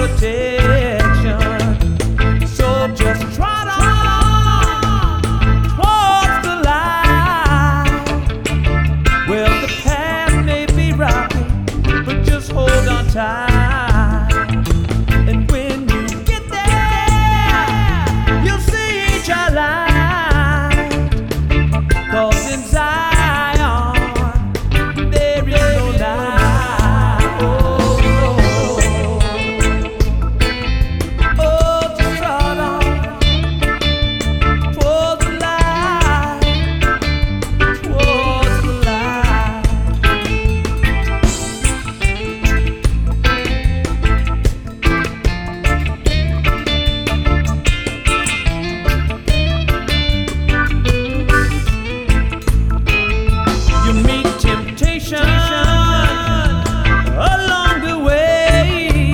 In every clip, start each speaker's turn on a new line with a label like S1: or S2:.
S1: protection. So just trot on towards the light. Well, the path may be rocky, but just hold on tight. And when you get there, you'll see your light. 'Cause in Zion, there is no lie. Oh, just trot on towards the light, towards the light. You meet temptation along the way.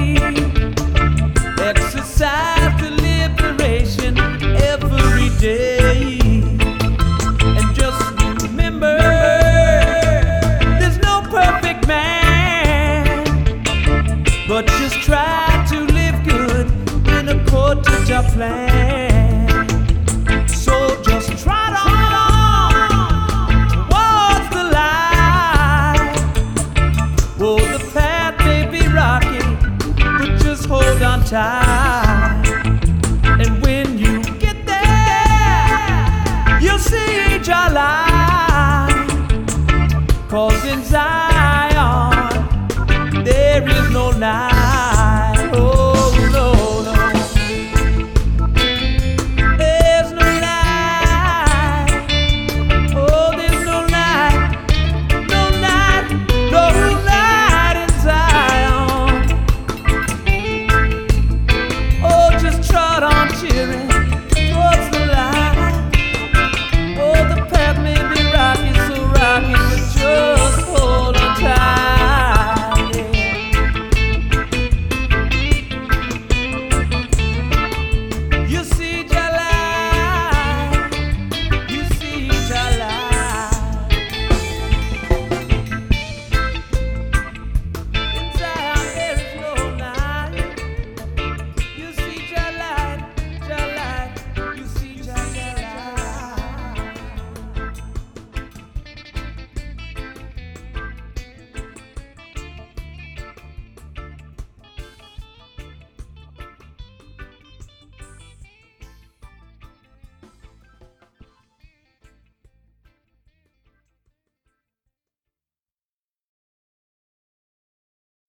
S1: Exercise the liberation every day. And just remember, there's no perfect man, but just try to live good in accord to your plan. So just trot on towards the light. Oh, the path may be rocky, but just hold on tight. And when you get there, you'll see your light. 'Cause in Zion, there is no lie.